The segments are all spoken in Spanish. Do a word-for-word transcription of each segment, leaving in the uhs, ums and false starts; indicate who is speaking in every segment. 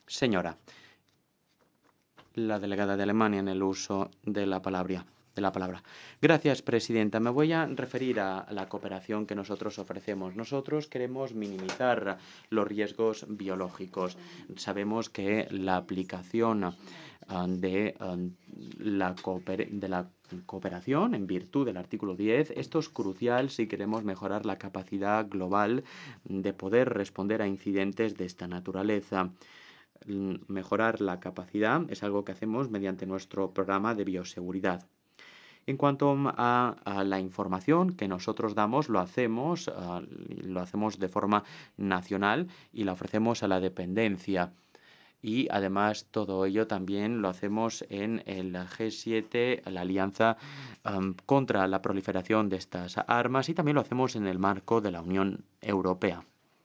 Speaker 1: Señora, la delegada de Alemania en el uso de la palabra. De la palabra. Gracias, presidenta. Me voy a referir a la cooperación que nosotros ofrecemos. Nosotros queremos minimizar los riesgos biológicos. Sabemos que la aplicación uh, de, uh, la de la cooperación en virtud del artículo diez, esto es crucial si queremos mejorar la capacidad global de poder responder a incidentes de esta naturaleza. Mejorar la capacidad es algo que hacemos mediante nuestro programa de bioseguridad. En cuanto a, a la información que nosotros damos, lo hacemos, uh, lo hacemos de forma nacional y la ofrecemos a la dependencia. Y además todo ello también lo hacemos en el G siete, la Alianza um, contra la proliferación de estas armas, y también lo hacemos en el marco de la Unión Europea.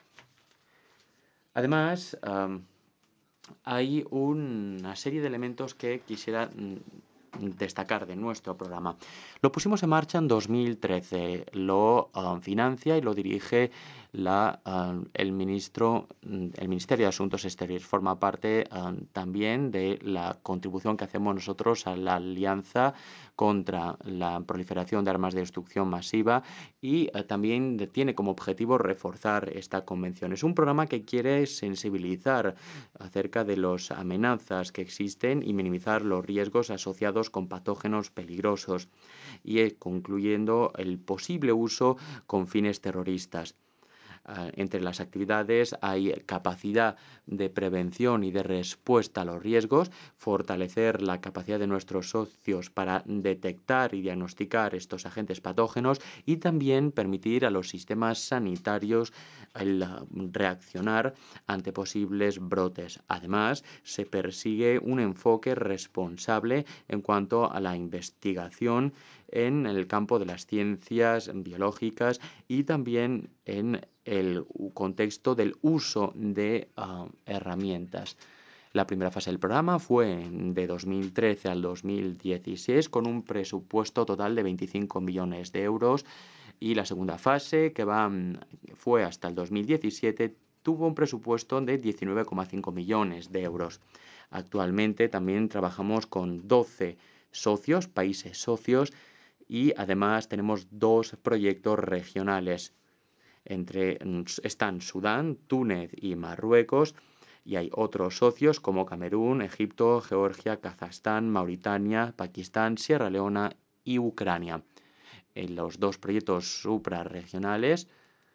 Speaker 1: Además, um, hay una serie de elementos que quisiera destacar de nuestro programa. Lo pusimos en marcha en dos mil trece, lo uh, financia y lo dirige la, uh, el, ministro, el Ministerio de Asuntos Exteriores. Forma parte uh, también de la contribución que hacemos nosotros a la Alianza contra la proliferación de armas de destrucción masiva y uh, también tiene como objetivo reforzar esta convención. Es un programa que quiere sensibilizar acerca de las amenazas que existen y minimizar los riesgos asociados con patógenos peligrosos y eh, concluyendo el posible uso con fines terroristas. Uh, entre las actividades hay capacidad de prevención y de respuesta a los riesgos, fortalecer la capacidad de nuestros socios para detectar y diagnosticar estos agentes patógenos y también permitir a los sistemas sanitarios el reaccionar ante posibles brotes. Además, se persigue un enfoque responsable en cuanto a la investigación en el campo de las ciencias biológicas y también en el contexto del uso de uh, herramientas. La primera fase del programa fue de dos mil trece al dos mil dieciséis con un presupuesto total de veinticinco millones de euros y la segunda fase, que va, fue hasta el dos mil diecisiete, tuvo un presupuesto de diecinueve coma cinco millones de euros. Actualmente también trabajamos con doce socios, países socios, y además tenemos dos proyectos regionales. Entre, están Sudán, Túnez y Marruecos, y hay otros socios como Camerún, Egipto, Georgia, Kazajstán, Mauritania, Pakistán, Sierra Leona y Ucrania. En los dos proyectos suprarregionales,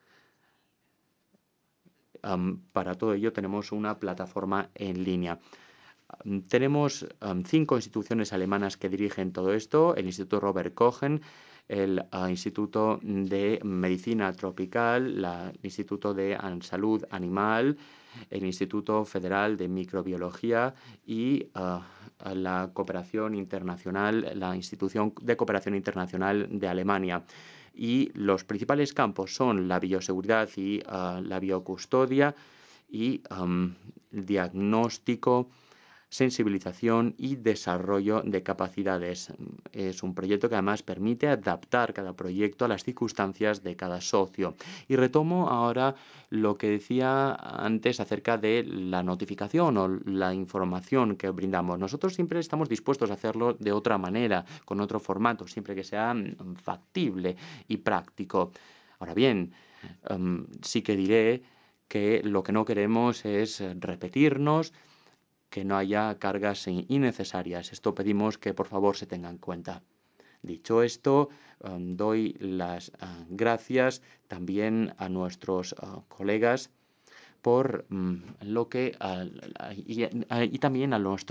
Speaker 1: um, para todo ello tenemos una plataforma en línea. Um, tenemos um, cinco instituciones alemanas que dirigen todo esto: el Instituto Robert Koch, el uh, Instituto de Medicina Tropical, la, el Instituto de Salud Animal, el Instituto Federal de Microbiología y uh, la Cooperación Internacional, la Institución de Cooperación Internacional de Alemania. Y los principales campos son la bioseguridad y uh, la biocustodia y um, el diagnóstico, sensibilización y desarrollo de capacidades. Es un proyecto que además permite adaptar cada proyecto a las circunstancias de cada socio. Y retomo ahora lo que decía antes acerca de la notificación o la información que brindamos. Nosotros siempre estamos dispuestos a hacerlo de otra manera, con otro formato, siempre que sea factible y práctico. Ahora bien, um, sí que diré que lo que no queremos es repetirnos, que no haya cargas innecesarias. Esto pedimos que por favor se tenga en cuenta. Dicho esto, um, doy las uh, gracias también a nuestros uh, colegas por um, lo que uh, y, y también a nuestros